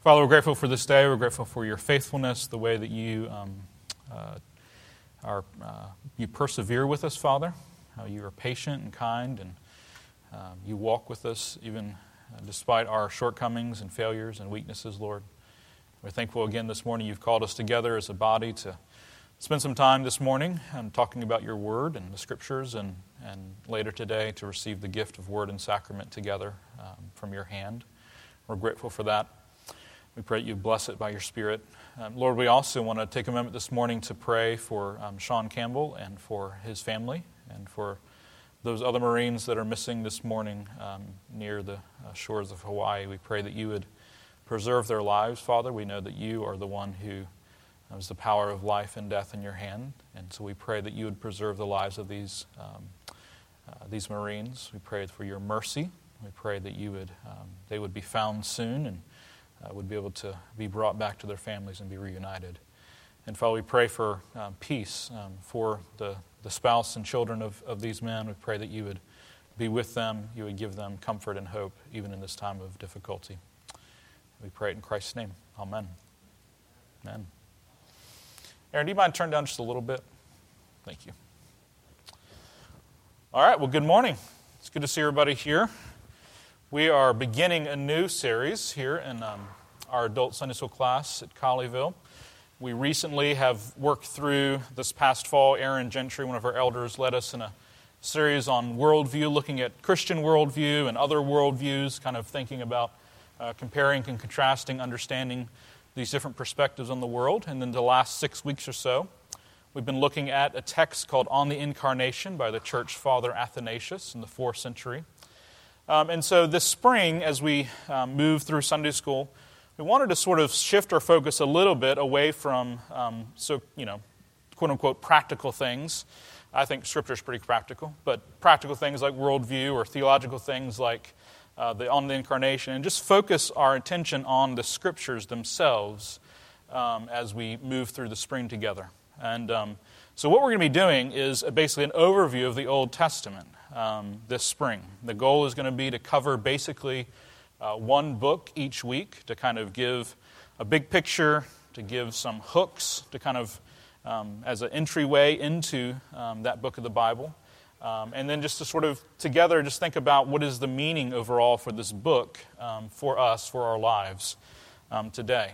Father, we're grateful for this day. We're grateful for your faithfulness, the way that you you persevere with us, Father. How you are patient and kind, and you walk with us even despite our shortcomings and failures and weaknesses, Lord. We're thankful again this morning you've called us together as a body to spend some time this morning talking about your word and the scriptures, and later today to receive the gift of word and sacrament together from your hand. We're grateful for that. We pray that you bless it by your Spirit. Lord, we also want to take a moment this morning to pray for Sean Campbell and for his family and for those other Marines that are missing this morning near the shores of Hawaii. We pray that you would preserve their lives, Father. We know that you are the one who has the power of life and death in your hand, and so we pray that you would preserve the lives of these Marines. We pray for your mercy. We pray that you would they would be found soon and would be able to be brought back to their families and be reunited. And Father, we pray for peace for the spouse and children of these men. We pray that you would be with them, you would give them comfort and hope even in this time of difficulty. We pray it in Christ's name. Amen. Amen. Aaron, do you mind turning down just a little bit? Thank you. All right, well, good morning. It's good to see everybody here. We are beginning a new series here in our adult Sunday school class at Colleyville. We recently have worked through this past fall. Aaron Gentry, one of our elders, led us in a series on worldview, looking at Christian worldview and other worldviews, kind of thinking about comparing and contrasting, understanding these different perspectives on the world. And then the last 6 weeks or so, we've been looking at a text called On the Incarnation by the church father Athanasius in the 4th century. And so this spring, as we move through Sunday school, we wanted to sort of shift our focus a little bit away from, quote-unquote, practical things. I think Scripture is pretty practical, but practical things like worldview or theological things like on the Incarnation, and just focus our attention on the Scriptures themselves as we move through the spring together. And so what we're going to be doing is basically an overview of the Old Testament this spring. The goal is going to be to cover basically one book each week, to kind of give a big picture, to give some hooks, to kind of as an entryway into that book of the Bible. And then just to sort of together just think about what is the meaning overall for this book for us, for our lives today.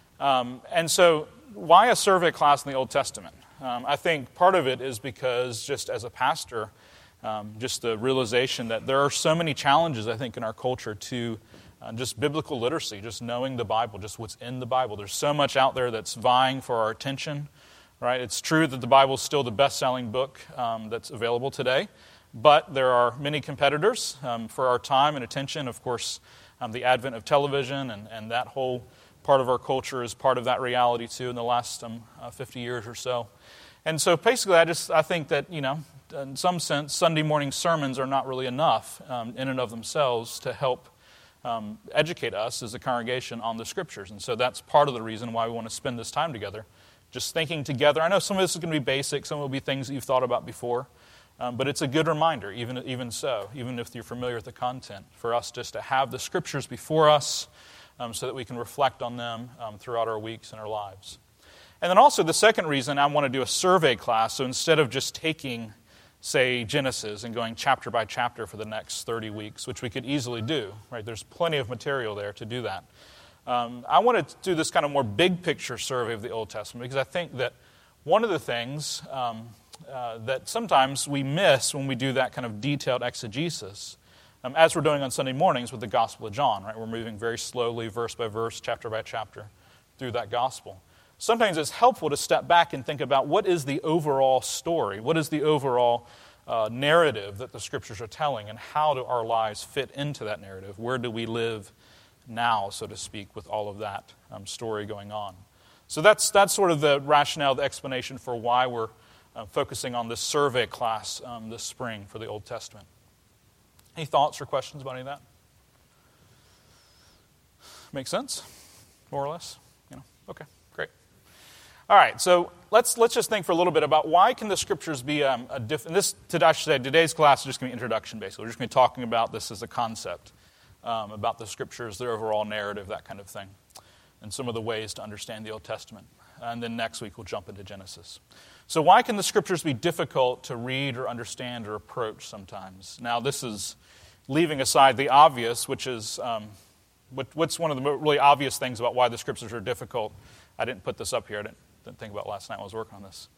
And so why a survey class in the Old Testament? I think part of it is because just as a pastor, just the realization that there are so many challenges, I think, in our culture to just biblical literacy, just knowing the Bible, just what's in the Bible. There's so much out there that's vying for our attention, right? It's true that the Bible is still the best-selling book that's available today, but there are many competitors for our time and attention. Of course, the advent of television and that whole part of our culture is part of that reality too in the last 50 years or so. And so basically I think that, in some sense, Sunday morning sermons are not really enough in and of themselves to help educate us as a congregation on the Scriptures. And so that's part of the reason why we want to spend this time together, just thinking together. I know some of this is going to be basic, some will be things that you've thought about before, but it's a good reminder, even so, even if you're familiar with the content, for us just to have the Scriptures before us so that we can reflect on them throughout our weeks and our lives. And then also the second reason I want to do a survey class, so instead of just taking, say, Genesis and going chapter by chapter for the next 30 weeks, which we could easily do, right? There's plenty of material there to do that. I want to do this kind of more big picture survey of the Old Testament because I think that one of the things that sometimes we miss when we do that kind of detailed exegesis, as we're doing on Sunday mornings with the Gospel of John, right? We're moving very slowly, verse by verse, chapter by chapter, through that Gospel. Sometimes it's helpful to step back and think about what is the overall story, what is the overall narrative that the Scriptures are telling, and how do our lives fit into that narrative? Where do we live now, so to speak, with all of that story going on? So that's sort of the rationale, the explanation for why we're focusing on this survey class this spring for the Old Testament. Any thoughts or questions about any of that? Make sense? More or less? Okay, great. All right, so let's just think for a little bit about why can the Scriptures be a different... Today's class is just going to be introduction, basically. We're just going to be talking about this as a concept, about the Scriptures, their overall narrative, that kind of thing. and some of the ways to understand the Old Testament. And then next week we'll jump into Genesis. So why can the Scriptures be difficult to read or understand or approach sometimes? Now this is leaving aside the obvious, which is what's one of the really obvious things about why the Scriptures are difficult. I didn't put this up here. I didn't think about it last night when I was working on this.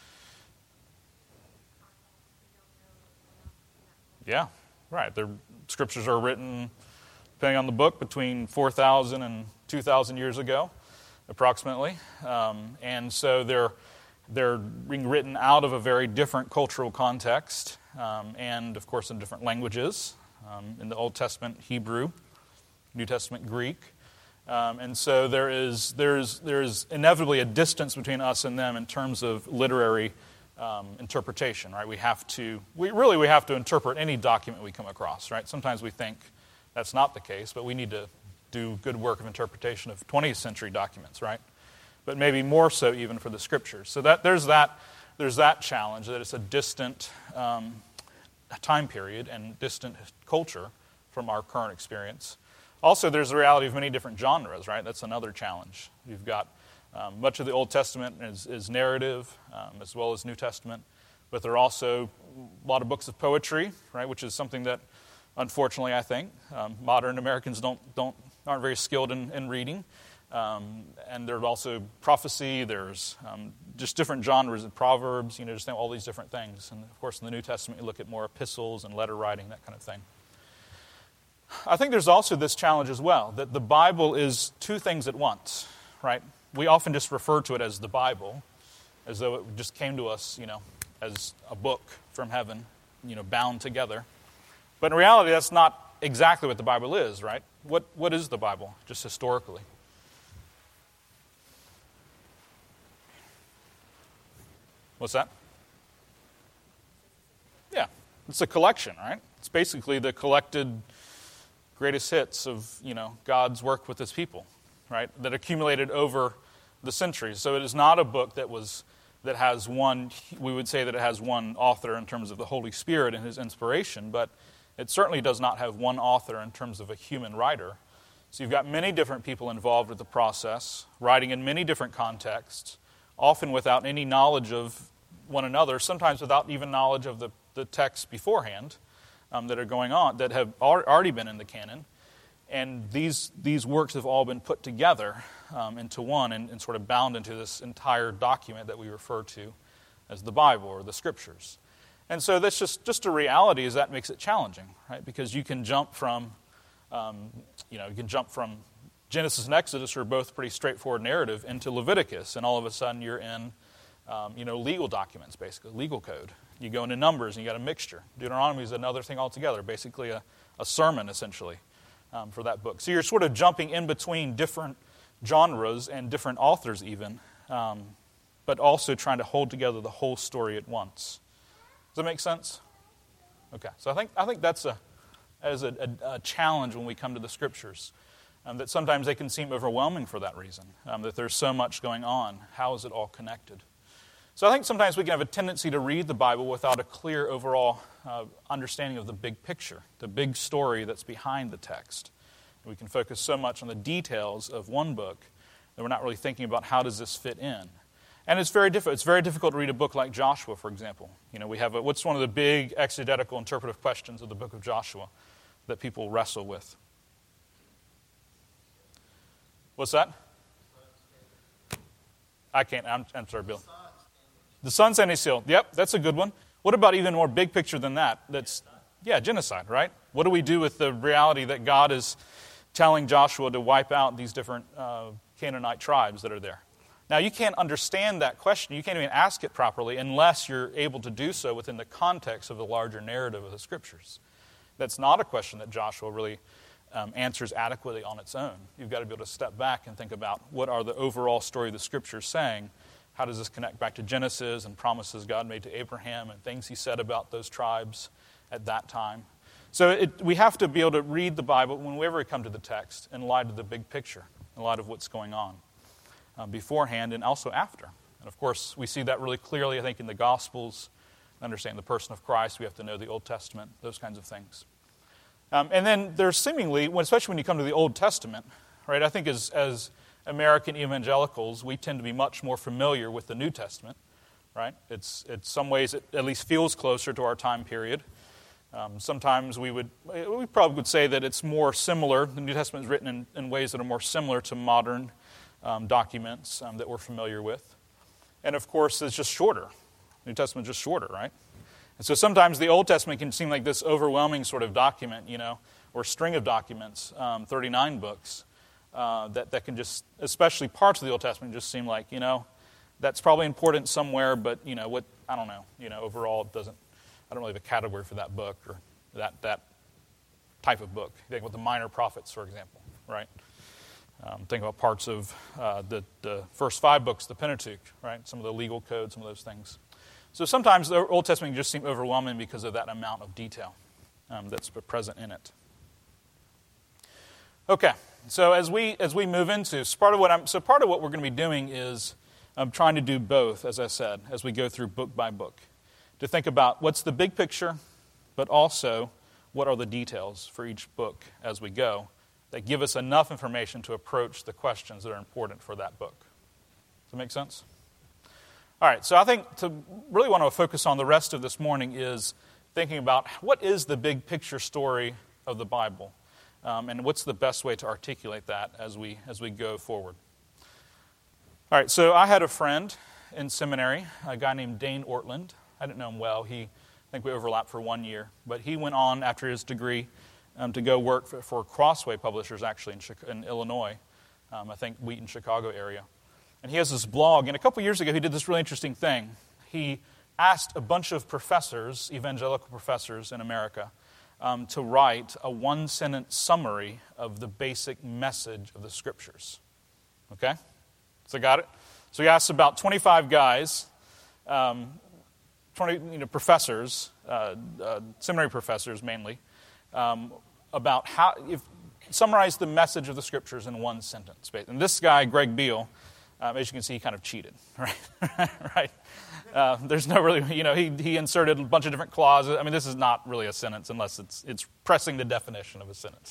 Yeah, right. The Scriptures are written, depending on the book, between 4,000 and 2,000 years ago, approximately. And so they're being written out of a very different cultural context, and, of course, in different languages. In the Old Testament, Hebrew, New Testament, Greek. And so there is inevitably a distance between us and them in terms of literary interpretation, right? We have to interpret any document we come across, right? Sometimes we think that's not the case, but we need to do good work of interpretation of 20th century documents, right? But maybe more so even for the Scriptures. So that there's that challenge, that it's a distant time period and distant culture from our current experience. Also, there's the reality of many different genres, right? That's another challenge. You've got much of the Old Testament is narrative, as well as New Testament, but there are also a lot of books of poetry, right? Which is something that, unfortunately, I think modern Americans aren't very skilled in reading. And there's also prophecy. There's just different genres of Proverbs. Just all these different things. And of course, in the New Testament, you look at more epistles and letter writing, that kind of thing. I think there's also this challenge as well, that the Bible is two things at once, right? We often just refer to it as the Bible, as though it just came to us, as a book from heaven, bound together. But in reality, that's not exactly what the Bible is, right? What is the Bible, just historically? What's that? Yeah, it's a collection, right? It's basically the collected greatest hits of, God's work with His people, right? That accumulated over the centuries. So it is not a book that has one, we would say that it has one author in terms of the Holy Spirit and His inspiration, but it certainly does not have one author in terms of a human writer. So you've got many different people involved with the process, writing in many different contexts, often without any knowledge of one another, sometimes without even knowledge of the texts beforehand that are going on, that have already been in the canon. And these works have all been put together into one and sort of bound into this entire document that we refer to as the Bible or the Scriptures. And so that's just a reality, is that makes it challenging, right? Because you can jump from, Genesis and Exodus are both pretty straightforward narrative into Leviticus, and all of a sudden you're in, legal documents, basically, legal code. You go into Numbers and you got a mixture. Deuteronomy is another thing altogether, basically a sermon, essentially, for that book. So you're sort of jumping in between different genres and different authors even, but also trying to hold together the whole story at once. Does that make sense? Okay, so I think that's a challenge when we come to the Scriptures, that sometimes they can seem overwhelming for that reason, that there's so much going on. How is it all connected? So I think sometimes we can have a tendency to read the Bible without a clear overall understanding of the big picture, the big story that's behind the text. We can focus so much on the details of one book that we're not really thinking about how does this fit in. And it's very difficult. It's very difficult to read a book like Joshua, for example. We have what's one of the big exegetical interpretive questions of the book of Joshua that people wrestle with? What's that? I'm sorry, Bill. The sun standing still. Yep, that's a good one. What about even more big picture than that? Genocide, right? What do we do with the reality that God is telling Joshua to wipe out these different Canaanite tribes that are there? Now, you can't understand that question. You can't even ask it properly unless you're able to do so within the context of the larger narrative of the Scriptures. That's not a question that Joshua really answers adequately on its own. You've got to be able to step back and think about what are the overall story of the Scriptures saying. How does this connect back to Genesis and promises God made to Abraham and things He said about those tribes at that time? So we have to be able to read the Bible whenever we come to the text in light of the big picture, in light of what's going on beforehand and also after. And of course, we see that really clearly, I think, in the Gospels. Understanding the person of Christ, we have to know the Old Testament, those kinds of things. And then there's seemingly, especially when you come to the Old Testament, right? I think as American evangelicals, we tend to be much more familiar with the New Testament, right? It's some ways it at least feels closer to our time period. Sometimes we probably would say that it's more similar. The New Testament is written in ways that are more similar to modern documents that we're familiar with. And of course, it's just shorter. The New Testament is just shorter, right? And so sometimes the Old Testament can seem like this overwhelming sort of document, or string of documents, 39 books, that can just, especially parts of the Old Testament, just seem like, that's probably important somewhere, but, I don't know. Overall, it doesn't. I don't really have a category for that book or that type of book. Think about the minor prophets, for example, right? Think about parts of the first 5 books, the Pentateuch, right? Some of the legal code, some of those things. So sometimes the Old Testament can just seem overwhelming because of that amount of detail that's present in it. Okay, so as we move into part of what we're going to be doing is trying to do both, as I said, as we go through book by book, to think about what's the big picture, but also what are the details for each book as we go that give us enough information to approach the questions that are important for that book. Does that make sense? All right, so I think to really want to focus on the rest of this morning is thinking about what is the big picture story of the Bible, and what's the best way to articulate that as we go forward. All right, so I had a friend in seminary, a guy named Dane Ortland. I didn't know him well. I think we overlapped for 1 year. But he went on after his degree to go work for Crossway Publishers, actually, in Illinois. I think Wheaton, Chicago area. And he has this blog. And a couple years ago, he did this really interesting thing. He asked a bunch of professors, evangelical professors in America, to write a 1-sentence summary of the basic message of the Scriptures. Okay? So got it? So he asked about 25 guys, 20 professors, seminary professors mainly, about summarize the message of the Scriptures in 1 sentence. And this guy, Greg Beale, as you can see, he kind of cheated, right? Right? There's no really, he inserted a bunch of different clauses. I mean, this is not really a sentence unless it's pressing the definition of a sentence.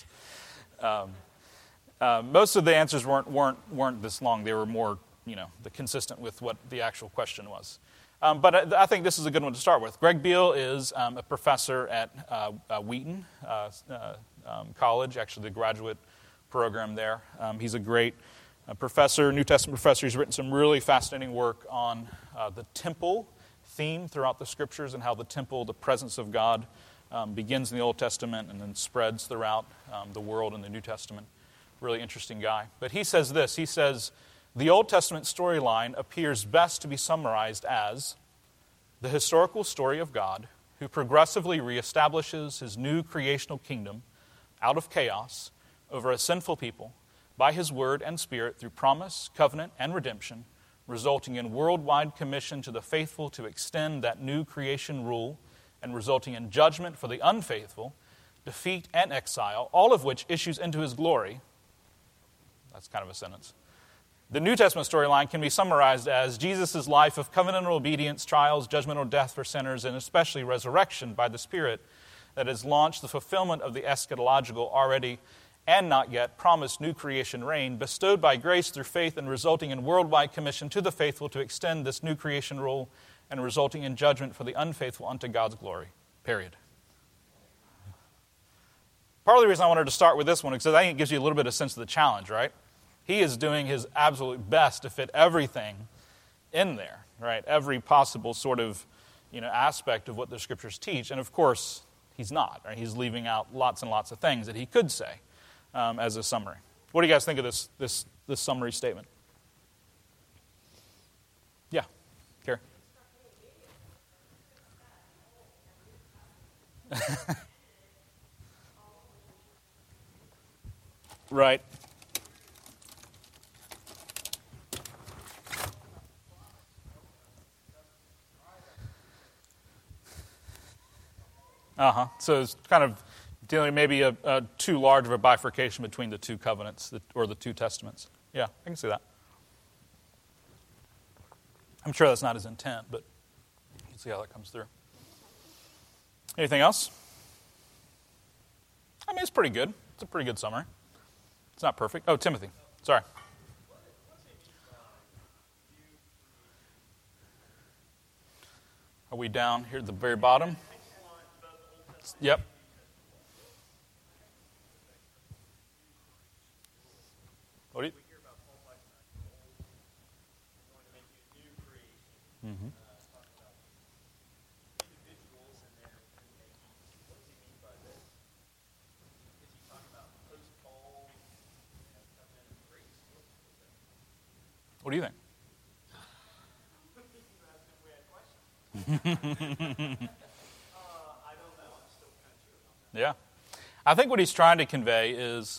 Most of the answers weren't this long. They were more, consistent with what the actual question was. But I think this is a good one to start with. Greg Beale is a professor at Wheaton College, actually the graduate program there. He's a great professor, New Testament professor. He's written some really fascinating work on the temple theme throughout the Scriptures and how the temple, the presence of God, begins in the Old Testament and then spreads throughout the world in the New Testament. Really interesting guy. But he says this. He says, the Old Testament storyline appears best to be summarized as the historical story of God who progressively reestablishes his new creational kingdom out of chaos over a sinful people by his word and spirit through promise, covenant, and redemption, resulting in worldwide commission to the faithful to extend that new creation rule and resulting in judgment for the unfaithful, defeat and exile, all of which issues into his glory. That's kind of a sentence. The New Testament storyline can be summarized as Jesus' life of covenantal obedience, trials, judgmental death for sinners, and especially resurrection by the Spirit that has launched the fulfillment of the eschatological already and not yet promised new creation reign, bestowed by grace through faith and resulting in worldwide commission to the faithful to extend this new creation rule and resulting in judgment for the unfaithful unto God's glory. Period. Part of the reason I wanted to start with this one is because I think it gives you a little bit of sense of the challenge, right? He is doing his absolute best to fit everything in there, right? Every possible sort of, aspect of what the Scriptures teach. And of course, he's not, right? He's leaving out lots and lots of things that he could say as a summary. What do you guys think of this summary statement? Yeah, Carrie? Right. So it's kind of dealing maybe a too large of a bifurcation between the two covenants or the two testaments. Yeah, I can see that. I'm sure that's not his intent, but you can see how that comes through. Anything else? I mean, it's pretty good. It's a pretty good summary. It's not perfect. Oh, Timothy. Sorry. Are we down here at the very bottom? Yep. What do you? Mm-hmm. What do you think? Yeah. I think what he's trying to convey is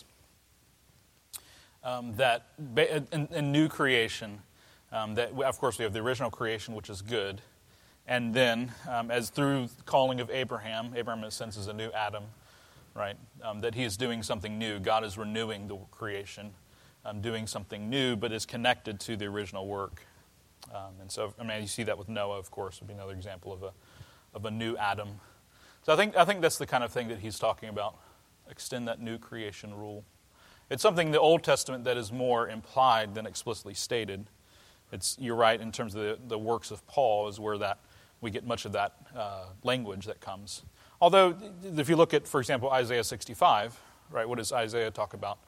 that in new creation, that of course we have the original creation, which is good, and then as through calling of Abraham in a sense is a new Adam, right? That he is doing something new. God is renewing the creation, doing something new, but is connected to the original work. And so, I mean, you see that with Noah, of course, would be another example of a new Adam. So I think that's the kind of thing that he's talking about. Extend that new creation rule. It's something in the Old Testament that is more implied than explicitly stated. You're right in terms of the works of Paul is where that we get much of that language that comes. Although, if you look at, for example, Isaiah 65, right? What does Isaiah talk about?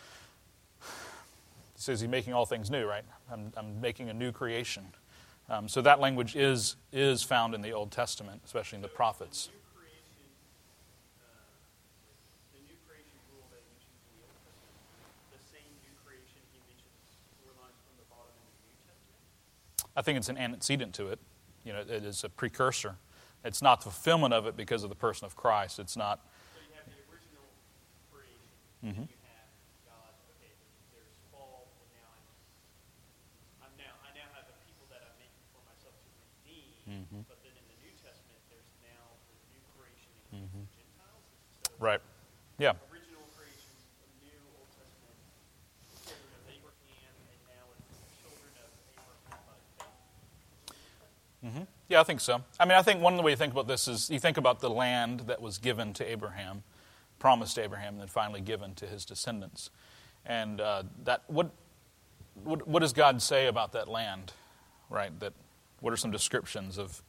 He says he's making all things new, right? I'm making a new creation. So that language is found in the Old Testament, especially in the prophets. The new creation rule that he mentions in the Old Testament, the same new creation he mentions 4 lines from the bottom in the New Testament? I think it's an antecedent to it. You know, it is a precursor. It's not the fulfillment of it because of the person of Christ. It's not. So you have the original creation, Mm-hmm. and you have God. Okay, there's fall, and now I have the people that I'm making for myself to redeem. Mm-hmm. But then in the New Testament, there's now the new creation Mm-hmm. includes the Gentiles. So Right. Yeah. original creation, new Old Testament, children of Abraham, and now it's children of Abraham by faith. Mm-hmm. Yeah, I think so. I mean, I think one of the way to think about this is you think about the land that was given to Abraham, promised to Abraham, and then finally given to his descendants. And that what does God say about that land, right? What are some descriptions of?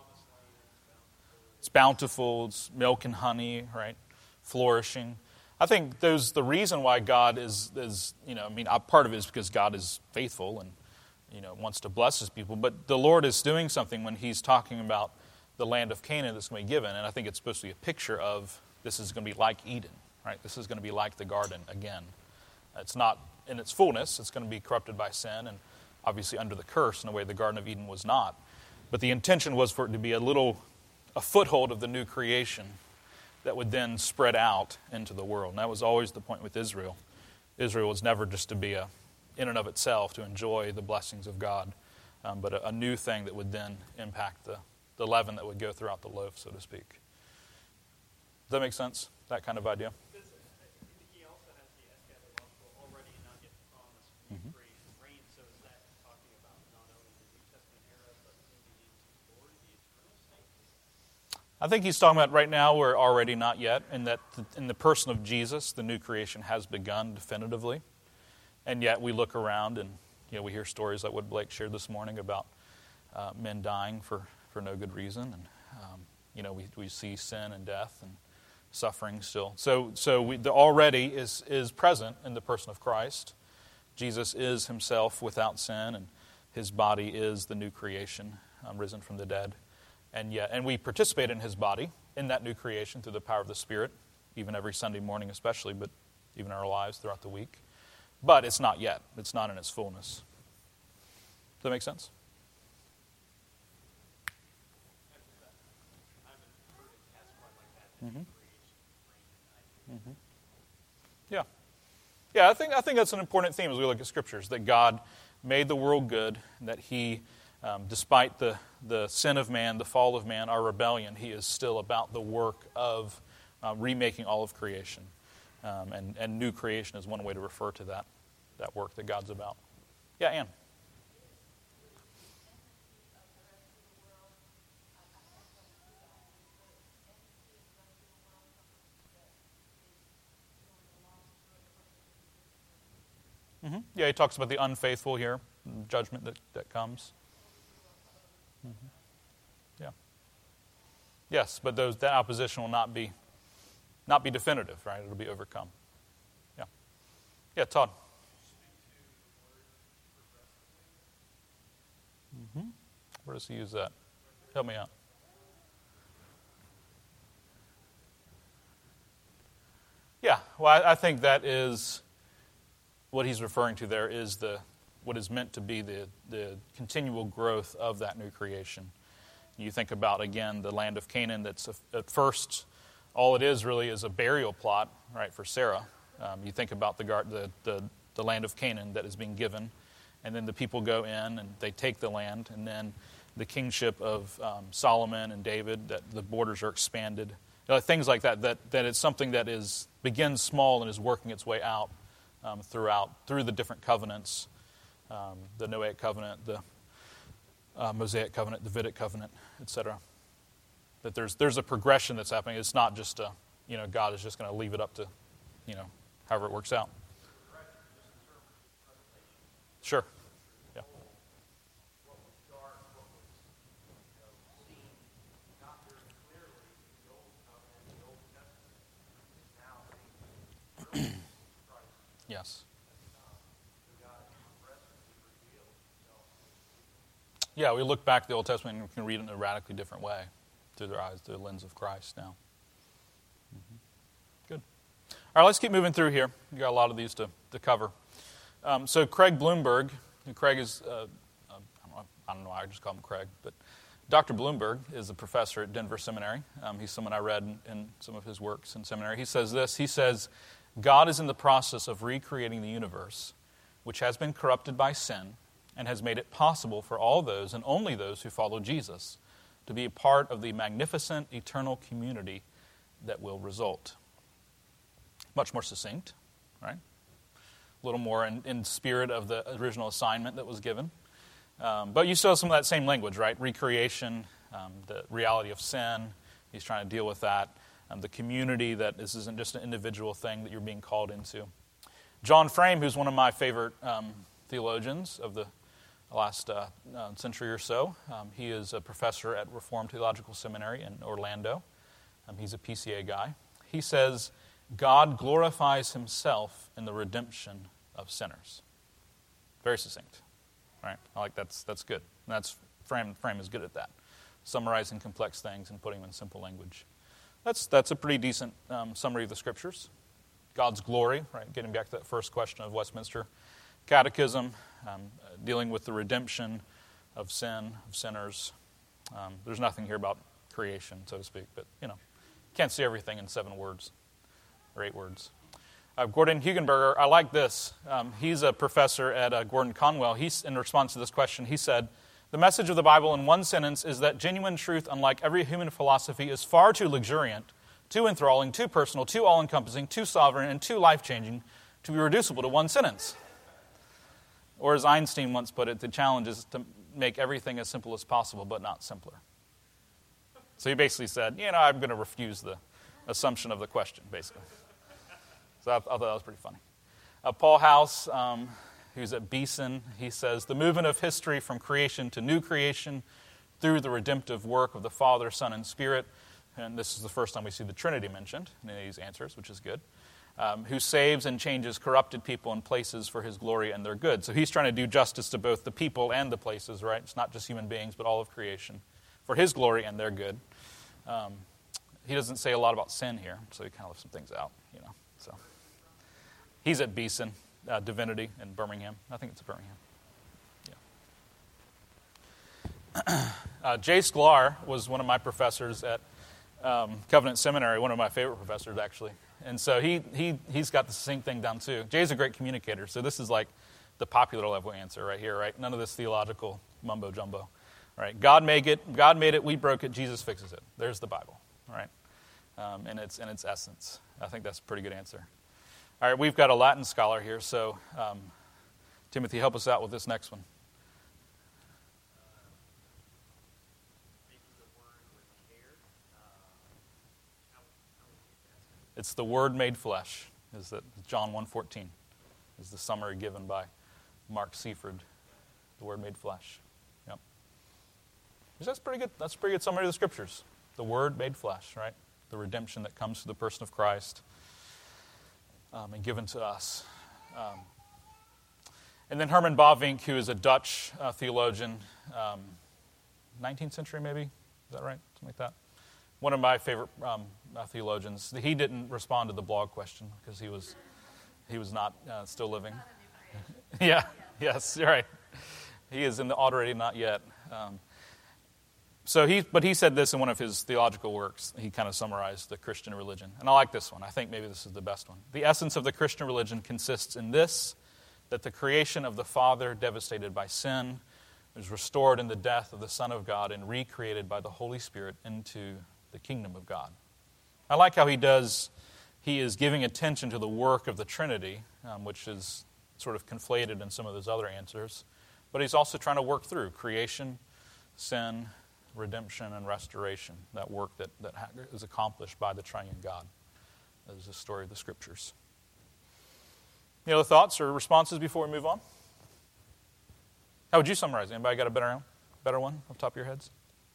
It's bountiful, it's milk and honey, right? Flourishing. I think the reason why God is part of it is because God is faithful and wants to bless his people. But the Lord is doing something when he's talking about the land of Canaan that's going to be given. And I think it's supposed to be a picture of this is going to be like Eden, right? This is going to be like the garden again. It's not in its fullness. It's going to be corrupted by sin and obviously under the curse in a way the Garden of Eden was not. But the intention was for it to be a foothold of the new creation that would then spread out into the world. And that was always the point with Israel. Israel was never just to be in and of itself to enjoy the blessings of God, but a new thing that would then impact the leaven that would go throughout the loaf, so to speak. Does that make sense? That kind of idea? He also has the eschatological already not yet promised new creation reign. So is that talking about not only the New Testament era, but moving into glory, the eternal state? I think he's talking about right now we're already not yet, and that in the person of Jesus, the new creation has begun definitively. And yet we look around and we hear stories like what Blake shared this morning about men dying for no good reason, and we see sin and death and suffering still. So the already is present in the person of Christ. Jesus is himself without sin, and his body is the new creation, risen from the dead. And we participate in his body, in that new creation, through the power of the Spirit, even every Sunday morning especially, but even in our lives throughout the week. But it's not yet. It's not in its fullness. Does that make sense? Mm-hmm. Mm-hmm. Yeah. Yeah, I think that's an important theme as we look at Scriptures, that God made the world good, that he, despite the sin of man, the fall of man, our rebellion, he is still about the work of remaking all of creation. And new creation is one way to refer to that work that God's about. Yeah, Ann. Mm-hmm. Yeah, he talks about the unfaithful here, judgment that comes. Mm-hmm. Yeah. Yes, but that opposition will not be definitive, right? It'll be overcome. Yeah. Yeah, Todd. Where does he use that? Help me out. Yeah, well, I think that is what he's referring to there is what is meant to be the continual growth of that new creation. You think about, again, the land of Canaan that's at first, all it is really is a burial plot, right, for Sarah. You think about the land of Canaan that is being given, and then the people go in and they take the land, and then the kingship of Solomon and David, that the borders are expanded. Things like that it's something that begins small and is working its way out through the different covenants, the Noahic covenant, the Mosaic covenant, the Davidic covenant, etc. That there's a progression that's happening. It's not just God is just going to leave it up to however it works out. Sure. Yeah. Yes. Yeah, we look back at the Old Testament and we can read it in a radically different way through their eyes, through the lens of Christ now. Good. All right, let's keep moving through here. We've got a lot of these to cover. So Craig Bloomberg, Craig is, I don't know why I just call him Craig, but Dr. Bloomberg is a professor at Denver Seminary. He's someone I read in some of his works in seminary. He says this, he says, God is in the process of recreating the universe, which has been corrupted by sin, and has made it possible for all those, and only those who follow Jesus, to be a part of the magnificent eternal community that will result. Much more succinct, right? A little more in spirit of the original assignment that was given. But you still have some of that same language, right? Recreation, the reality of sin. He's trying to deal with that. The community, that this isn't just an individual thing that you're being called into. John Frame, who's one of my favorite theologians of the last century or so, he is a professor at Reformed Theological Seminary in Orlando. He's a PCA guy. He says, God glorifies himself in the redemption of sinners. Very succinct, right? I like that's good. And that's Frame is good at that, summarizing complex things and putting them in simple language. That's a pretty decent summary of the Scriptures. God's glory, right? Getting back to that first question of Westminster Catechism, dealing with the redemption of sin, of sinners. There's nothing here about creation, so to speak, but can't see everything in 7 words or 8 words. Gordon Hugenberger, I like this. He's a professor at Gordon Conwell. He's, in response to this question, he said, the message of the Bible in one sentence is that genuine truth, unlike every human philosophy, is far too luxuriant, too enthralling, too personal, too all-encompassing, too sovereign, and too life-changing to be reducible to one sentence. Or as Einstein once put it, the challenge is to make everything as simple as possible, but not simpler. So he basically said, I'm going to refuse the assumption of the question, basically. So I thought that was pretty funny. Paul House, who's at Beeson, he says, the movement of history from creation to new creation through the redemptive work of the Father, Son, and Spirit, and this is the first time we see the Trinity mentioned in these answers, which is good, who saves and changes corrupted people and places for his glory and their good. So he's trying to do justice to both the people and the places, right? It's not just human beings, but all of creation, for his glory and their good. He doesn't say a lot about sin here, so he kind of left some things out, So he's at Beeson Divinity in Birmingham. I think it's Birmingham. Yeah. Jay Sklar was one of my professors at Covenant Seminary, one of my favorite professors, actually. And so he's got the same thing down, too. Jay's a great communicator, so this is like the popular level answer right here, right? None of this theological mumbo-jumbo, right? God made it, we broke it, Jesus fixes it. There's the Bible, right? In its essence. I think that's a pretty good answer. All right, we've got a Latin scholar here, so Timothy, help us out with this next one. It's the Word made flesh. Is that John 1:14 is the summary given by Mark Seaford. The Word made flesh. Yep. That's pretty good. That's a pretty good summary of the Scriptures. The Word made flesh, right? The redemption that comes through the person of Christ and given to us. And then Herman Bavinck, who is a Dutch theologian, 19th century maybe? Is that right? Something like that. One of my favorite theologians. He didn't respond to the blog question because he was not still living. Yeah, yes, you're right. He is in the already not yet. But he said this in one of his theological works. He kind of summarized the Christian religion. And I like this one. I think maybe this is the best one. The essence of the Christian religion consists in this, that the creation of the Father devastated by sin is restored in the death of the Son of God and recreated by the Holy Spirit into the kingdom of God. I like how he is giving attention to the work of the Trinity, which is sort of conflated in some of those other answers. But he's also trying to work through creation, sin, redemption, and restoration, that work that is accomplished by the triune God. That is the story of the Scriptures. Any other thoughts or responses before we move on? How would you summarize it? Anybody got a better one off the top of your heads?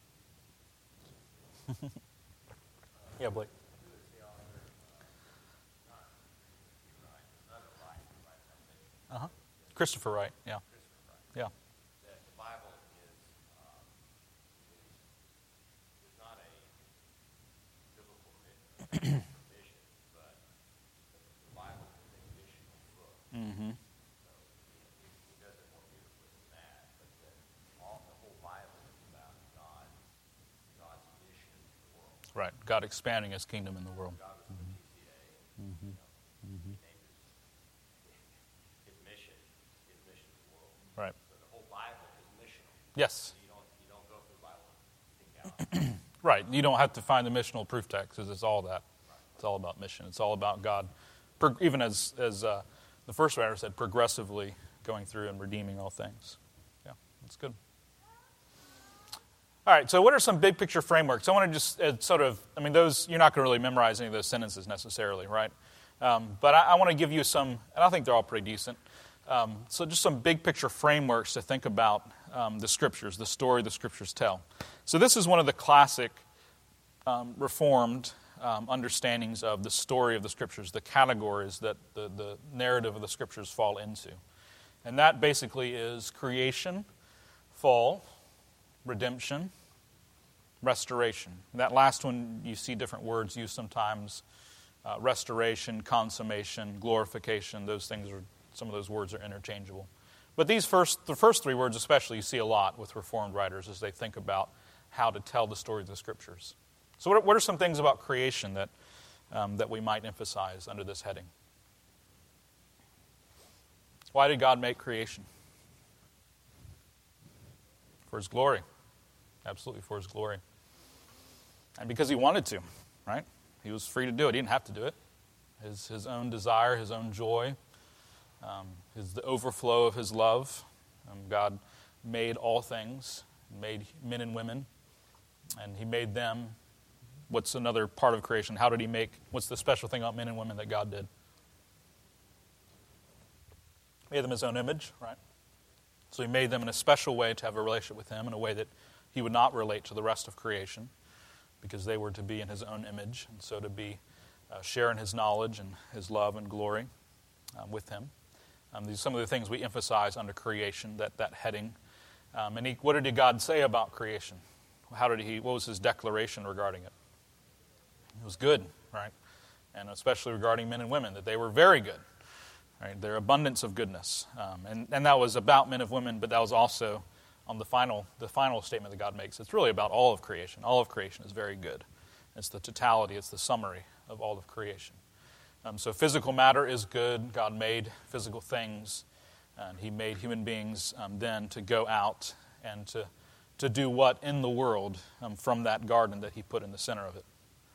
Yeah, Blake. Christopher Wright, yeah. Yeah. That the Bible is not a biblical mission, but the Bible is a missional book. Mm-hmm. So he does it more beautifully than that, but the whole Bible is about God's mission in the world. Right, God expanding His kingdom in the world. God was the PCA. Mm-hmm. He named his mission in the world. Right. So the whole Bible is missional. Yes. You don't go through the Bible and think out. Right. You don't have to find the missional proof text because it's all that. It's all about mission. It's all about God, even as the first writer said, progressively going through and redeeming all things. Yeah, that's good. All right, so what are some big picture frameworks? I want to just those, you're not going to really memorize any of those sentences necessarily, right? But I want to give you some, and I think they're all pretty decent. So just some big picture frameworks to think about the Scriptures, the story the Scriptures tell. So this is one of the classic Reformed understandings of the story of the Scriptures, the categories that the narrative of the Scriptures fall into. And that basically is creation, fall, redemption, restoration. That last one, you see different words used sometimes. Restoration, consummation, glorification, some of those words are interchangeable. But the first three words especially, you see a lot with Reformed writers as they think about how to tell the story of the Scriptures. So what are some things about creation that we might emphasize under this heading? Why did God make creation? For His glory. Absolutely for His glory. And because He wanted to, right? He was free to do it. He didn't have to do it. His own desire, His own joy, the overflow of His love. God made all things, made men and women, and He made them. What's another part of creation? What's the special thing about men and women that God did? He made them His own image, right? So He made them in a special way to have a relationship with Him in a way that He would not relate to the rest of creation because they were to be in His own image and so to be share in His knowledge and His love and glory with Him. These are some of the things we emphasize under creation, that heading. What did God say about creation? What was His declaration regarding it? It was good, right? And especially regarding men and women, that they were very good. Right? Their abundance of goodness. And that was about men and women, but that was also on the final statement that God makes. It's really about all of creation. All of creation is very good. It's the totality, it's the summary of all of creation. So physical matter is good. God made physical things. And He made human beings then to go out and to do what in the world from that garden that He put in the center of it.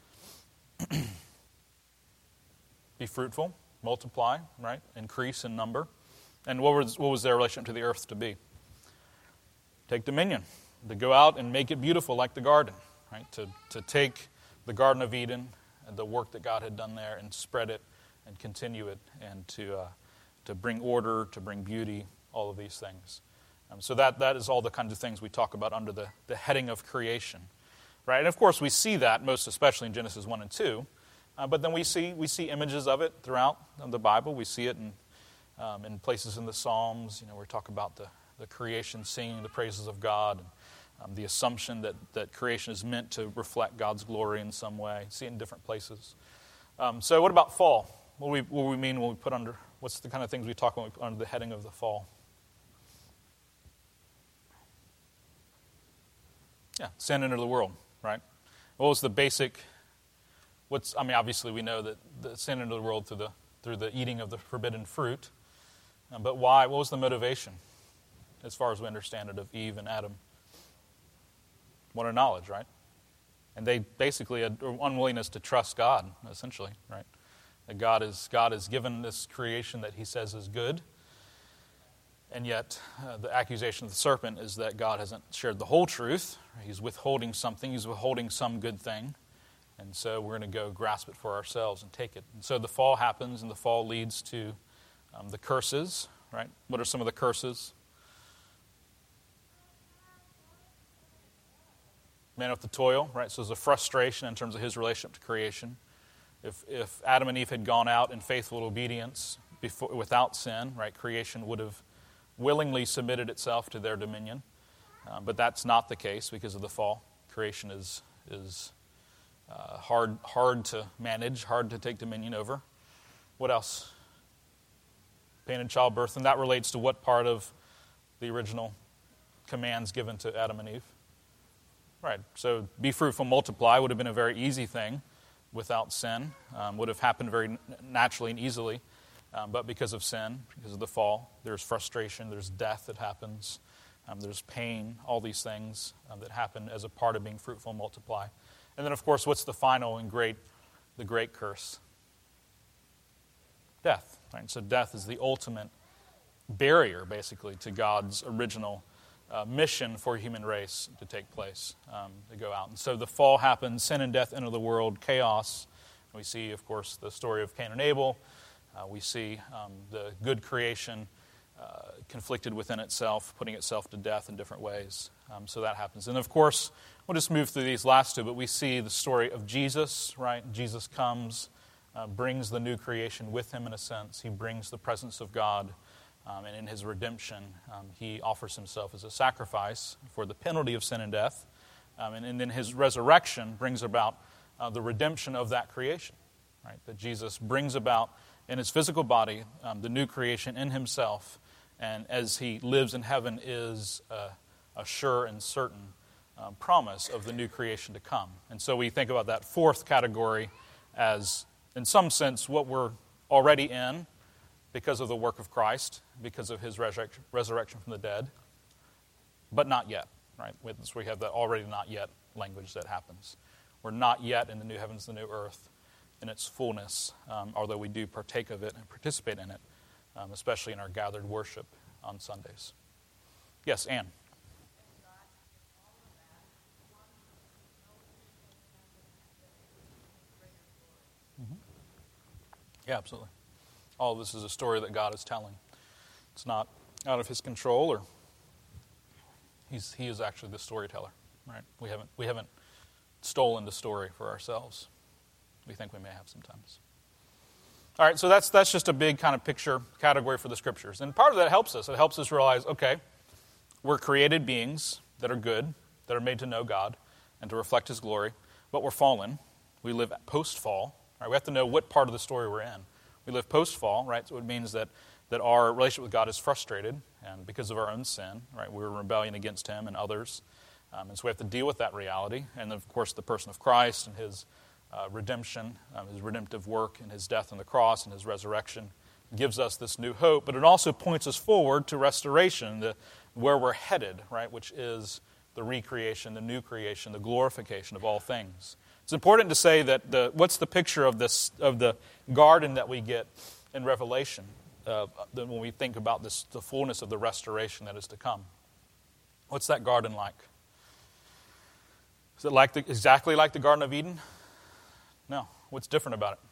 Be fruitful, multiply, right? Increase in number. And what was their relationship to the earth to be? Take dominion, to go out and make it beautiful like the garden, right? To take the Garden of Eden and the work that God had done there and spread it and continue it and to bring order, to bring beauty, all of these things. So that is all the kinds of things we talk about under the heading of creation. Right? And of course we see that most especially in Genesis 1 and 2. But then we see images of it throughout the Bible. We see it in places in the Psalms. We talk about the creation singing the praises of God, and the assumption that creation is meant to reflect God's glory in some way. See it in different places. So what about fall? What do we mean when we put under, what's the kind of things we talk when we put under the heading of the fall? Yeah, sin entered the world, right? What was the basic, obviously we know that the sin entered the world through the eating of the forbidden fruit. But why? What was the motivation, as far as we understand it, of Eve and Adam? Wanted knowledge, right? And they basically had an unwillingness to trust God, essentially, right? That God has given this creation that he says is good, and yet the accusation of the serpent is that God hasn't shared the whole truth. He's withholding something. He's withholding some good thing. And so we're going to go grasp it for ourselves and take it. And so the fall happens, and the fall leads to the curses, right? What are some of the curses? Man with the toil, right? So there's a frustration in terms of his relationship to creation. If Adam and Eve had gone out in faithful obedience without sin, right, creation would have willingly submitted itself to their dominion. But that's not the case because of the fall. Creation is hard to manage, hard to take dominion over. What else? Pain and childbirth, and that relates to what part of the original commands given to Adam and Eve? Right, so be fruitful, multiply would have been a very easy thing without sin, would have happened very naturally and easily. But because of sin, because of the fall, there's frustration, there's death that happens, there's pain, all these things that happen as a part of being fruitful and multiply. And then, of course, what's the final and the great curse? Death. Right? So death is the ultimate barrier, basically, to God's original mission for human race to take place, to go out. And so the fall happens, sin and death enter the world, chaos. We see, of course, the story of Cain and Abel. We see the good creation conflicted within itself, putting itself to death in different ways. So that happens. And of course, we'll just move through these last two, but we see the story of Jesus, right? Jesus comes, brings the new creation with him in a sense. He brings the presence of God, and in his redemption, he offers himself as a sacrifice for the penalty of sin and death. And then his resurrection brings about the redemption of that creation, right? That Jesus brings about in his physical body the new creation in himself, and as he lives in heaven is a sure and certain promise of the new creation to come. And so we think about that fourth category as, in some sense, what we're already in because of the work of Christ, because of his resurrection from the dead, but not yet, right? So we have that already not yet language that happens. We're not yet in the new heavens, the new earth, in its fullness, although we do partake of it and participate in it, especially in our gathered worship on Sundays. Yes, Ann. Mm-hmm. Yeah, absolutely. All of this is a story that God is telling. It's not out of his control, or he is actually the storyteller, right? We haven't stolen the story for ourselves. We think we may have sometimes. All right, so that's just a big kind of picture category for the Scriptures. And part of that helps us. It helps us realize, okay, we're created beings that are good, that are made to know God and to reflect his glory, but we're fallen. We live post-fall. Right? We have to know what part of the story we're in. We live post-fall, right? So it means that our relationship with God is frustrated, and because of our own sin, right? We're in rebellion against him and others. And so we have to deal with that reality. And then, of course, the person of Christ and his redemption, his redemptive work and his death on the cross and his resurrection gives us this new hope, but it also points us forward to restoration, where we're headed, right, which is the recreation, the new creation, the glorification of all things. It's important to say that what's the picture of the garden that we get in Revelation when we think about the fullness of the restoration that is to come. What's that garden like? Is it exactly like the Garden of Eden? No. What's different about it?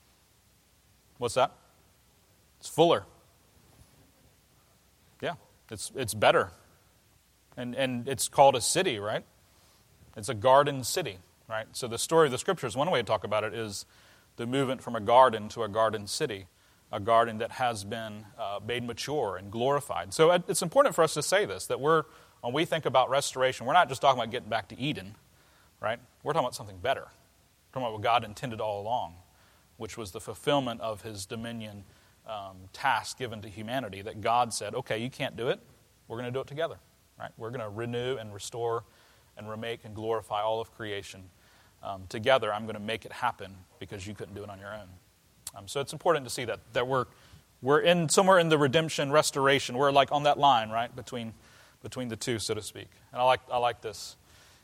What's that? It's fuller. Yeah. It's better. And it's called a city, right? It's a garden city, right? So the story of the Scriptures, one way to talk about it is the movement from a garden to a garden city, a garden that has been made mature and glorified. So it's important for us to say this, that when we think about restoration, we're not just talking about getting back to Eden, right? We're talking about something better. We're talking about what God intended all along, which was the fulfillment of his dominion task given to humanity, that God said, okay, you can't do it, we're going to do it together, right? We're going to renew and restore and remake and glorify all of creation. Together, I'm going to make it happen because you couldn't do it on your own. So it's important to see that we're in somewhere in the redemption, restoration. We're like on that line, right, between the two, so to speak. And I like this,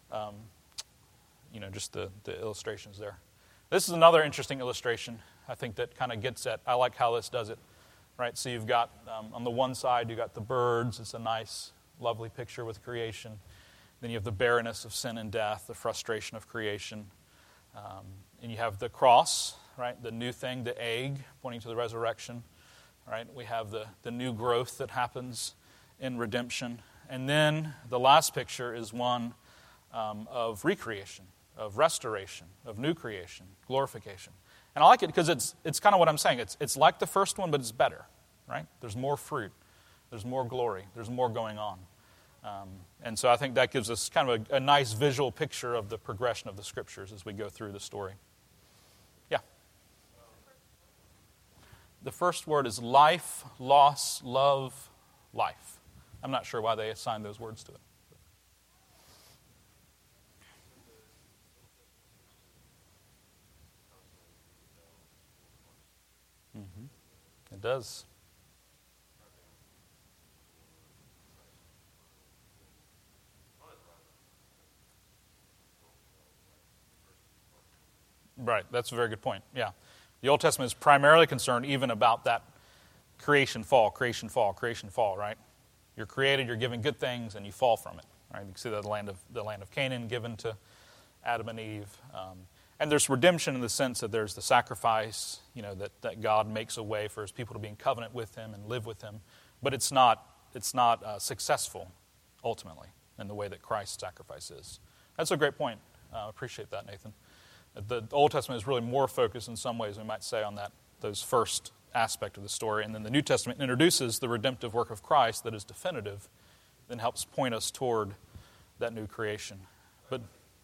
just the illustrations there. This is another interesting illustration, I think, that kind of gets at, I like how this does it, right? So you've got, on the one side, you've got the birds. It's a nice, lovely picture with creation. Then you have the barrenness of sin and death, the frustration of creation. And you have the cross, right? The new thing, the egg, pointing to the resurrection, right? We have the new growth that happens in redemption. And then the last picture is one of recreation, of restoration, of new creation, glorification. And I like it because it's kind of what I'm saying. It's like the first one, but it's better, right? There's more fruit. There's more glory. There's more going on. And so I think that gives us kind of a nice visual picture of the progression of the Scriptures as we go through the story. Yeah. The first word is life, loss, love, life. I'm not sure why they assigned those words to it. It does. Right, that's a very good point. Yeah. The Old Testament is primarily concerned even about that creation, fall, right? You're created, you're given good things, and you fall from it. Right? You can see that the land of Canaan given to Adam and Eve. And there's redemption in the sense that there's the sacrifice, that God makes a way for his people to be in covenant with him and live with him. But it's not successful, ultimately, in the way that Christ's sacrifice is. That's a great point. I appreciate that, Nathan. The Old Testament is really more focused in some ways, we might say, on those first aspect of the story. And then the New Testament introduces the redemptive work of Christ that is definitive, then helps point us toward that new creation. But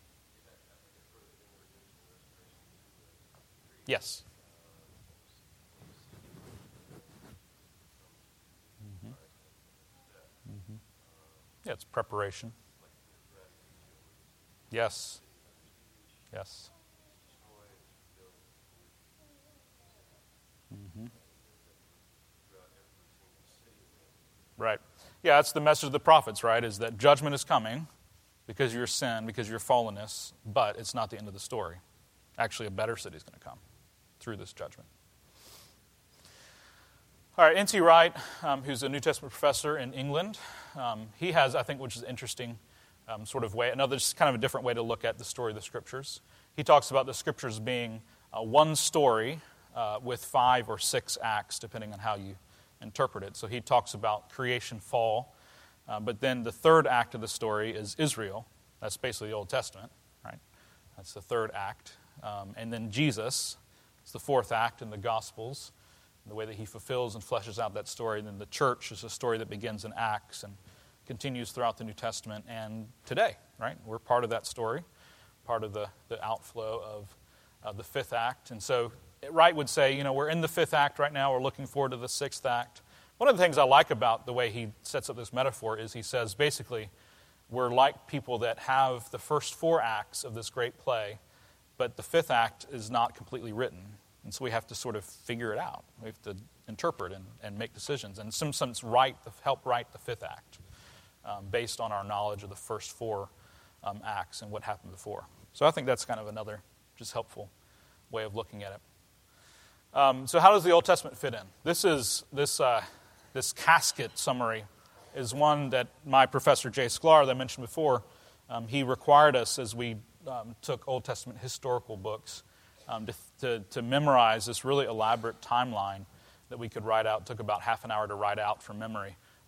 yes. Yeah, it's preparation. Yes. Yes. Right. Yeah, that's the message of the prophets, right, is that judgment is coming because of your sin, because of your fallenness, but it's not the end of the story. Actually, a better city is going to come through this judgment. All right, N.T. Wright, who's a New Testament professor in England, he has, I think, which is an interesting sort of way, another just kind of a different way to look at the story of the Scriptures. He talks about the Scriptures being one story with 5 or 6 acts, depending on how you interpret it. So he talks about creation, fall, but then the third act of the story is Israel. That's basically the Old Testament, right? That's the third act. And then Jesus is the fourth act in the Gospels, the way that he fulfills and fleshes out that story. And then the church is a story that begins in Acts and continues throughout the New Testament and today, right? We're part of that story, part of the outflow of the fifth act. And so Wright would say, we're in the fifth act right now. We're looking forward to the sixth act. One of the things I like about the way he sets up this metaphor is he says, basically, we're like people that have the first 4 acts of this great play, but the fifth act is not completely written. And so we have to sort of figure it out. We have to interpret and make decisions. And in some sense, help write the fifth act based on our knowledge of the first 4 acts and what happened before. So I think that's kind of another just helpful way of looking at it. So how does the Old Testament fit in? This casket summary is one that my professor, Jay Sklar, that I mentioned before, he required us as we took Old Testament historical books to memorize this really elaborate timeline that we could write out. It took about half an hour to write out from memory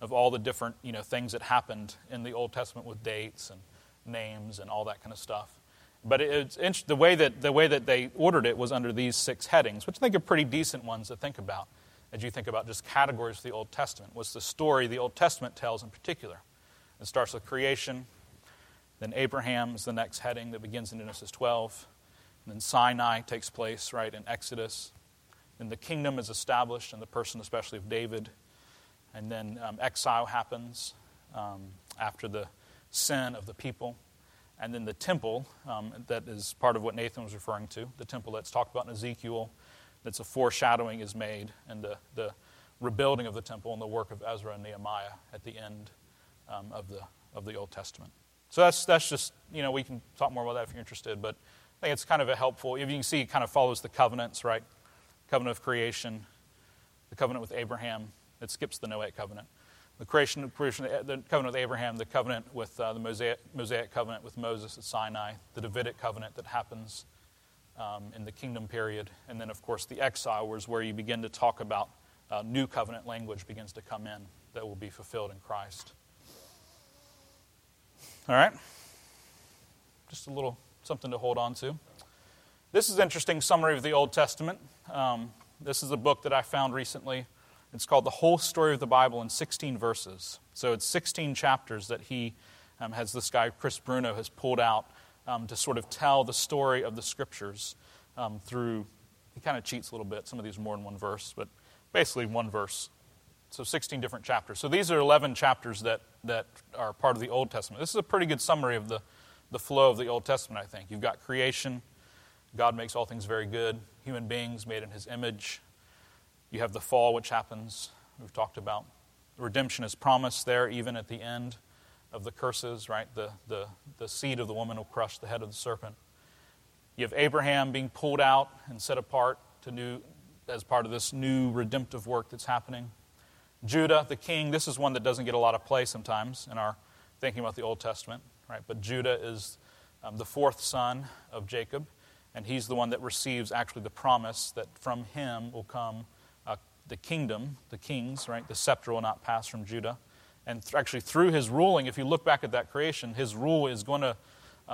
of all the different things that happened in the Old Testament with dates and names and all that kind of stuff. But it's the way that they ordered it was under these 6 headings, which I think are pretty decent ones to think about as you think about just categories of the Old Testament. What's the story the Old Testament tells in particular? It starts with creation, then Abraham is the next heading that begins in Genesis 12, and then Sinai takes place right in Exodus. Then the kingdom is established in the person especially of David, and then exile happens after the sin of the people. And then the temple, that is part of what Nathan was referring to, the temple that's talked about in Ezekiel, that's a foreshadowing is made, and the rebuilding of the temple and the work of Ezra and Nehemiah at the end of the Old Testament. So that's just, we can talk more about that if you're interested, but I think it's kind of a helpful, if you can see, it kind of follows the covenants, right? Covenant of creation, the covenant with Abraham. It skips the Noahic covenant. The creation, the covenant with Abraham, the covenant with the Mosaic covenant with Moses at Sinai, the Davidic covenant that happens in the kingdom period, and then, of course, the exile is where you begin to talk about new covenant language begins to come in that will be fulfilled in Christ. All right? Just a little something to hold on to. This is an interesting summary of the Old Testament. This is a book that I found recently. It's called The Whole Story of the Bible in 16 Verses. So it's 16 chapters that he has, this guy, Chris Bruno, has pulled out to sort of tell the story of the Scriptures through, he kind of cheats a little bit. Some of these are more than one verse, but basically one verse. So 16 different chapters. So these are 11 chapters that are part of the Old Testament. This is a pretty good summary of the flow of the Old Testament, I think. You've got creation. God makes all things very good. Human beings made in His image. You have the fall, which happens, we've talked about. Redemption is promised there, even at the end of the curses, right? The seed of the woman will crush the head of the serpent. You have Abraham being pulled out and set apart as part of this new redemptive work that's happening. Judah, the king, this is one that doesn't get a lot of play sometimes in our thinking about the Old Testament, right? But Judah is the 4th son of Jacob, and he's the one that receives actually the promise that from him will come the kingdom, the kings, right? The scepter will not pass from Judah. And actually through his ruling, if you look back at that creation, his rule is going to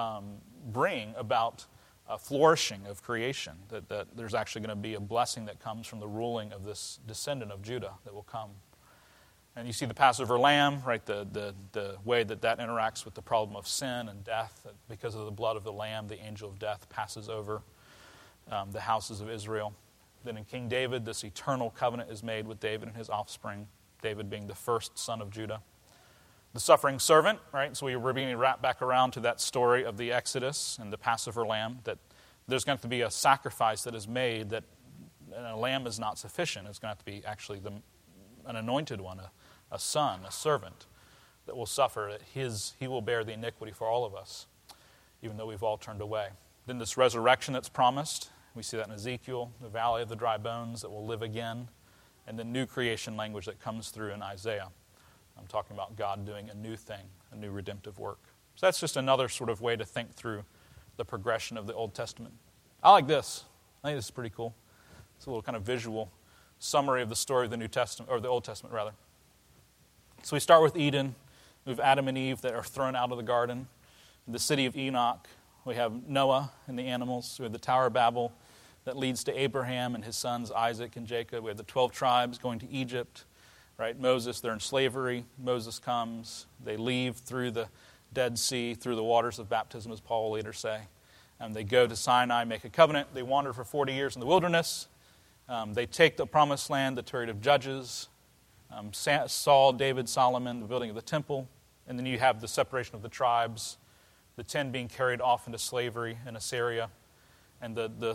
bring about a flourishing of creation, that there's actually going to be a blessing that comes from the ruling of this descendant of Judah that will come. And you see the Passover lamb, right? The way that interacts with the problem of sin and death. That because of the blood of the lamb, the angel of death passes over the houses of Israel. Then in King David, this eternal covenant is made with David and his offspring, David being the 1st son of Judah. The suffering servant, right? So we're beginning to wrap back around to that story of the Exodus and the Passover lamb, that there's going to have to be a sacrifice that is made, that a lamb is not sufficient. It's going to have to be actually an anointed one, a son, a servant that will suffer, that he will bear the iniquity for all of us, even though we've all turned away. Then this resurrection that's promised, we see that in Ezekiel, the valley of the dry bones that will live again, and the new creation language that comes through in Isaiah. I'm talking about God doing a new thing, a new redemptive work. So that's just another sort of way to think through the progression of the Old Testament. I like this. I think this is pretty cool. It's a little kind of visual summary of the story of the New Testament, or the Old Testament rather. So we start with Eden. We have Adam and Eve that are thrown out of the garden. The city of Enoch. We have Noah and the animals. We have the Tower of Babel that leads to Abraham and his sons Isaac and Jacob. We have the 12 tribes going to Egypt. Right? Moses, they're in slavery. Moses comes. They leave through the Dead Sea, through the waters of baptism, as Paul will later say. And they go to Sinai, make a covenant. They wander for 40 years in the wilderness. They take the promised land, the period of Judges. Saul, David, Solomon, the building of the temple. And then you have the separation of the tribes, the 10 being carried off into slavery in Assyria, and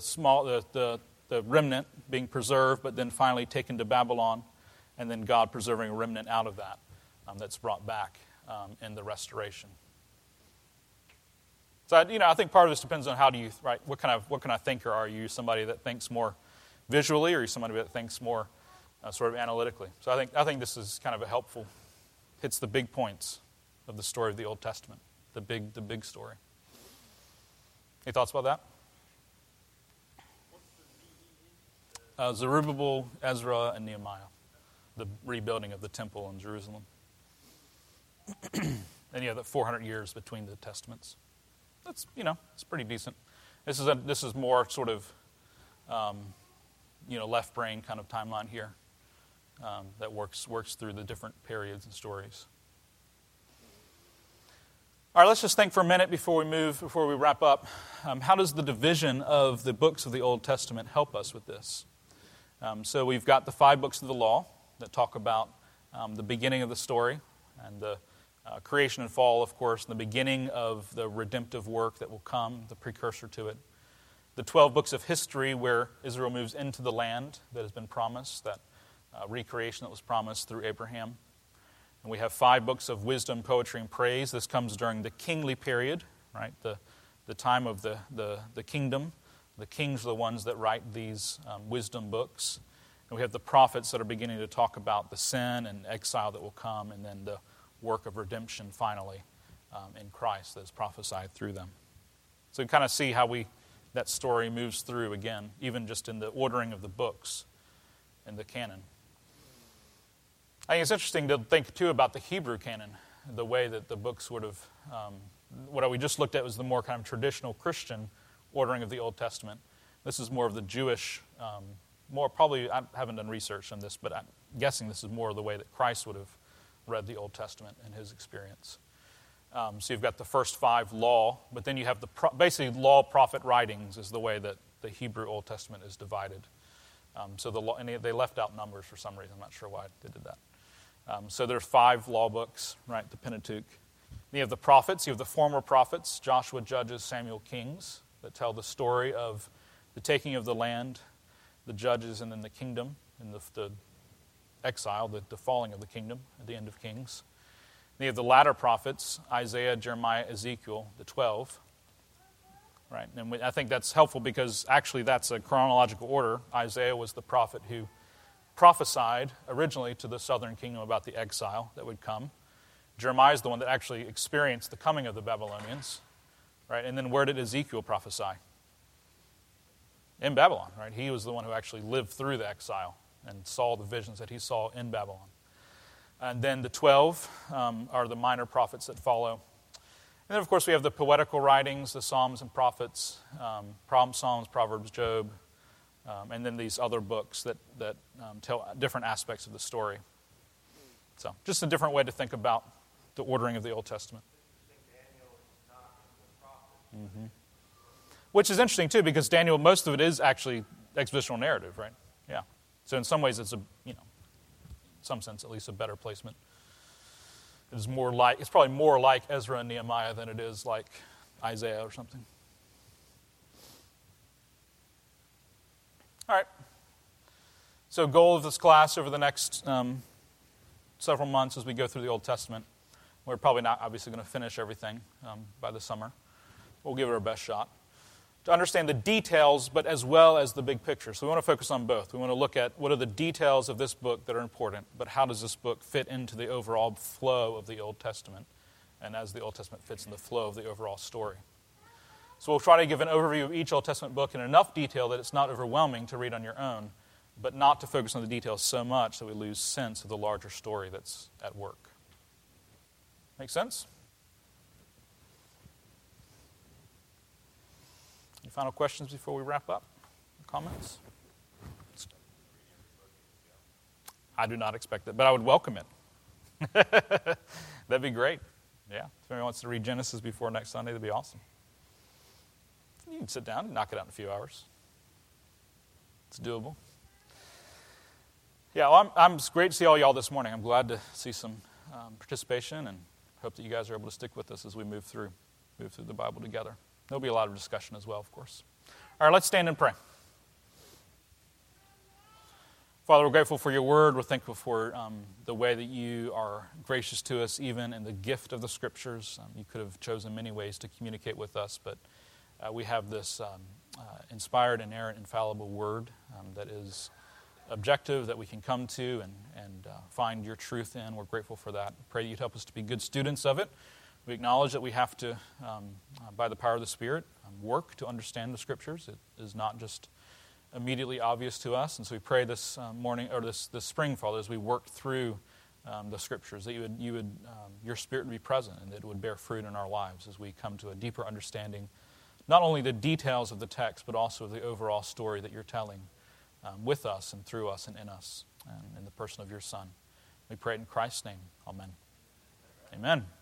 the remnant being preserved, but then finally taken to Babylon, and then God preserving a remnant out of that that's brought back in the restoration. So I think part of this depends on how do you, right? What kind of thinker are you? Somebody that thinks more visually, or are you somebody that thinks more sort of analytically? So I think this is kind of a helpful, hits the big points of the story of the Old Testament, the big story. Any thoughts about that? Zerubbabel, Ezra, and Nehemiah, the rebuilding of the temple in Jerusalem. And you have the 400 years between the testaments. That's, it's pretty decent. This is more sort of, left brain kind of timeline here that works through the different periods and stories. All right, let's just think for a minute before we wrap up. How does the division of the books of the Old Testament help us with this? So we've got the 5 books of the law that talk about the beginning of the story and the creation and fall, of course, and the beginning of the redemptive work that will come, the precursor to it. The 12 books of history where Israel moves into the land that has been promised, that recreation that was promised through Abraham. And we have 5 books of wisdom, poetry, and praise. This comes during the kingly period, right? The time of the kingdom. The kings are the ones that write these wisdom books. And we have the prophets that are beginning to talk about the sin and exile that will come, and then the work of redemption finally in Christ that is prophesied through them. So you kind of see how that story moves through again, even just in the ordering of the books in the canon. I think it's interesting to think, too, about the Hebrew canon, the way that the books would have, what we just looked at was the more kind of traditional Christian ordering of the Old Testament. This is more of the Jewish, probably, I haven't done research on this, but I'm guessing this is more of the way that Christ would have read the Old Testament in his experience. So you've got the first 5 law, but then you have basically law, prophet writings is the way that the Hebrew Old Testament is divided. So the law, and they left out Numbers for some reason. I'm not sure why they did that. So there's 5 law books, right, the Pentateuch. Then you have the prophets. You have the former prophets, Joshua, Judges, Samuel, Kings, that tell the story of the taking of the land, the judges, and then the kingdom, and the exile, the falling of the kingdom at the end of Kings. Then you have the latter prophets, Isaiah, Jeremiah, Ezekiel, the 12. Right, and I think that's helpful because actually that's a chronological order. Isaiah was the prophet who prophesied originally to the southern kingdom about the exile that would come. Jeremiah is the one that actually experienced the coming of the Babylonians. Right, and then where did Ezekiel prophesy? In Babylon, right? He was the one who actually lived through the exile and saw the visions that he saw in Babylon. And then the 12 are the minor prophets that follow. And then, of course, we have the poetical writings, the Psalms and Prophets, Psalms, Proverbs, Job, and then these other books that tell different aspects of the story. So, just a different way to think about the ordering of the Old Testament. Mm-hmm. Which is interesting, too, because Daniel, most of it is actually expositional narrative, right? Yeah. So in some ways, it's in some sense, at least a better placement. It's probably more like Ezra and Nehemiah than it is like Isaiah or something. All right. So goal of this class over the next several months as we go through the Old Testament. We're probably not obviously going to finish everything by the summer. We'll give it our best shot. To understand the details, but as well as the big picture. So we want to focus on both. We want to look at what are the details of this book that are important, but how does this book fit into the overall flow of the Old Testament, and as the Old Testament fits in the flow of the overall story. So we'll try to give an overview of each Old Testament book in enough detail that it's not overwhelming to read on your own, but not to focus on the details so much that we lose sense of the larger story that's at work. Make sense? Any final questions before we wrap up? Comments? I do not expect it, but I would welcome it. That'd be great. Yeah. If anyone wants to read Genesis before next Sunday, that'd be awesome. You can sit down and knock it out in a few hours. It's doable. Yeah, well, it's great to see all y'all this morning. I'm glad to see some participation, and hope that you guys are able to stick with us as we move through the Bible together. There'll be a lot of discussion as well, of course. All right, let's stand and pray. Father, we're grateful for your word. We're thankful for the way that you are gracious to us, even in the gift of the Scriptures. You could have chosen many ways to communicate with us, but we have this inspired, inerrant, infallible word that is objective, that we can come to and find your truth in. We're grateful for that. Pray that you'd help us to be good students of it. We acknowledge that we have to, by the power of the Spirit, work to understand the Scriptures. It is not just immediately obvious to us. And so we pray this morning, or this spring, Father, as we work through the Scriptures, that your Spirit would be present and that it would bear fruit in our lives as we come to a deeper understanding, not only the details of the text, but also the overall story that you're telling with us and through us and in us, and in the person of your Son. We pray it in Christ's name. Amen. Amen.